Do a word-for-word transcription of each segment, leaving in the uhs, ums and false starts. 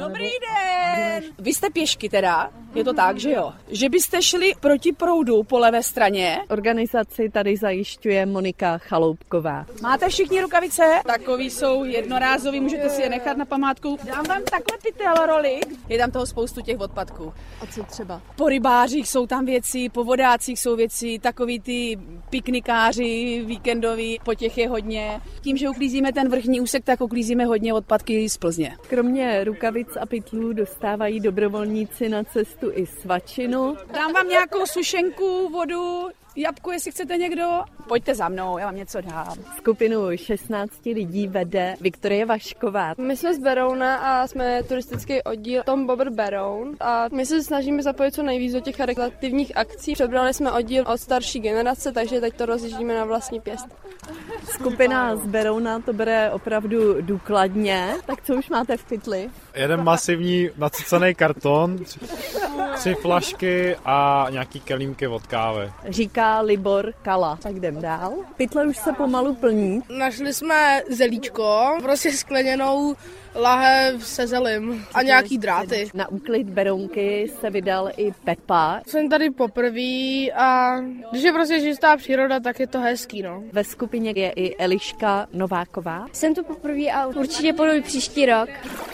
Dobrý den! Vy jste pěšky teda, je to tak, že jo? Že byste šli proti proudu po levé straně? Organizaci tady zajišťuje Monika Chaloupková. Máte všichni rukavice? Takový jsou jednorázový, můžete si je nechat na památku. Dám vám takhle pytel rolik. Je tam toho spoustu těch odpadků. A co třeba? Po rybářích jsou tam věci, po vodácích jsou věci, takový ty piknikáři víkendoví, po těch je hodně. Tím, že uklízíme ten vrchní úsek, tak uklízíme hodně odpadky z Plzně. Kromě rukavic a pytlů dostávají dobrovolníci na cestu i svačinu. Dám vám nějakou sušenku, vodu, jabku, jestli chcete někdo. Pojďte za mnou, já vám něco dám. Skupinu šestnácti lidí vede Viktorie Vašková. My jsme z Berouna a jsme turistický oddíl Tom Bobr Beroun a my se snažíme zapojit co nejvíc do těch charitativních akcí. Přebrali jsme oddíl od starší generace, takže teď to rozjíždíme na vlastní pěst. Skupina z Berouna to bere opravdu důkladně. Tak co už máte v pytli? Jeden masivní nacucaný karton, tři flašky a nějaký kelímky od kávy. Říká Libor Kala. Tak jdem dál. Pytle už se pomalu plní. Našli jsme zelíčko, prostě skleněnou lahev se zelim a nějaký dráty. Na úklid Berounky se vydal i Pepa. Jsem tady poprvé a když je prostě čistá příroda, tak je to hezký, no. Ve skupině je i Eliška Nováková. Jsem tu poprvé a určitě půjdu i příští rok.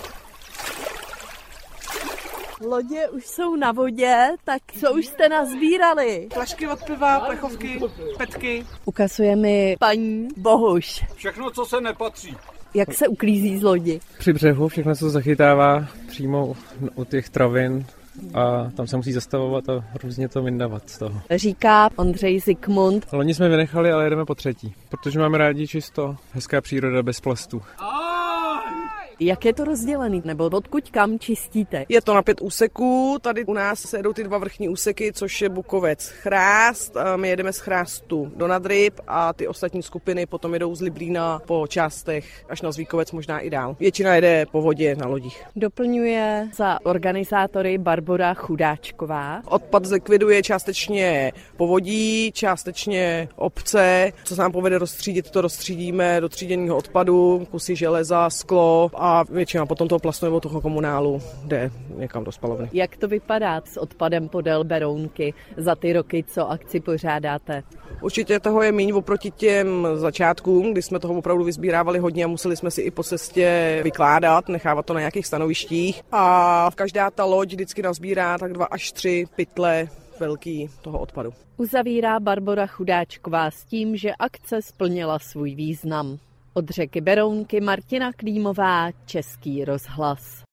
Lodě už jsou na vodě, tak co už jste nazbírali? Flašky od piva, plechovky, petky. Ukazuje mi paní Bohuš. Všechno, co se nepatří. Jak se uklízí z lodi? Při břehu všechno se zachytává přímo u těch travin a tam se musí zastavovat a různě to vyndavat z toho. Říká Ondřej Zikmund. Loni jsme vynechali, ale jedeme po třetí, protože máme rádi čisto, hezká příroda bez plastů. Jak je to rozdělený, nebo odkud kam čistíte? Je to na pět úseků, tady u nás se jedou ty dva vrchní úseky, což je Bukovec Chrást. My jedeme z Chrástu do Nadryb a ty ostatní skupiny potom jedou z Liblína po částech až na Zvíkovec, možná i dál. Většina jede po vodě na lodích. Doplňuje za organizátory Barbora Chudáčková. Odpad zlikviduje částečně povodí, částečně obce. Co se nám povede rozstřídit, to rozstřídíme do tříděného odpadu, kusy železa, sklo a většina potom toho plastového toho komunálu jde někam do spalovny. Jak to vypadá s odpadem podél Berounky za ty roky, co akci pořádáte? Určitě toho je míň oproti těm začátkům, kdy jsme toho opravdu vysbírávali hodně a museli jsme si i po cestě vykládat, nechávat to na nějakých stanovištích. A každá ta loď vždycky nazbírá tak dva až tři pytle velký toho odpadu. Uzavírá Barbora Chudáčková s tím, že akce splnila svůj význam. Od řeky Berounky Martina Klímová, Český rozhlas.